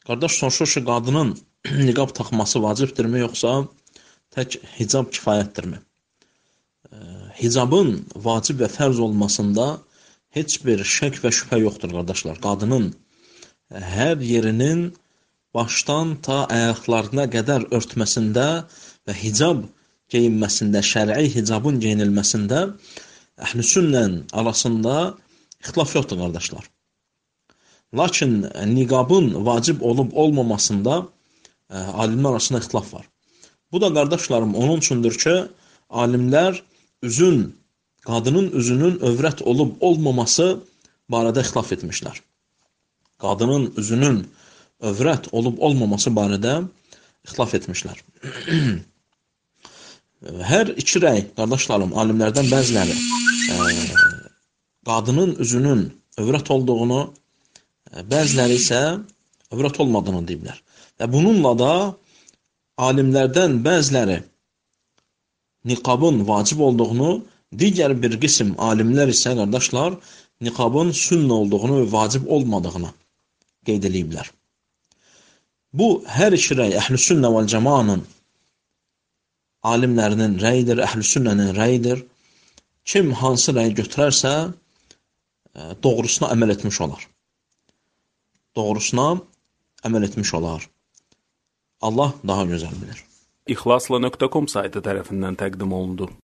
Qardaş soruşur ki, qadının niqab taxması vacibdirmi, yoxsa tək hicab kifayətdirmi? Hicabın vacib və fərz olmasında heç bir şək və şübhə yoxdur, qardaşlar. Qadının hər yerinin başdan ta ayaqlarına qədər örtməsində və hicab geyinməsində, şər'i hicabın geyinilməsində əhlüsünnə arasında ixtilaf yoxdur, qardaşlar. Lakin niqabın vacib olub olmamasında alimlər arasında ixtilaf var. Bu da, qardaşlarım, onun üçündür ki, alimlər qadının üzünün övrət olub olmaması barədə ixtilaf etmişlər. Qadının üzünün övrət olub olmaması barədə ixtilaf etmişlər. Hər iki rəy, qardaşlarım, alimlərdən bəziləri qadının üzünün övrət olduğunu, bəziləri isə övrət olmadığını deyiblər. Və bununla da alimlərdən bəziləri niqabın vacib olduğunu, digər bir qism alimlər isə, qardaşlar, niqabın sünnə olduğunu və vacib olmadığını qeyd ediblər. Bu, hər iki rəy əhlüsünnə vəl cəmaanın alimlərinin rəyidir, əhlüsünnənin rəyidir. Kim hansı rəyi götürərsə, doğrusuna əməl etmiş olar. Doğrusuna əməl etmiş olar. Allah daha gözəl bilir. İxlasla.com saytı tərəfindən təqdim olundu.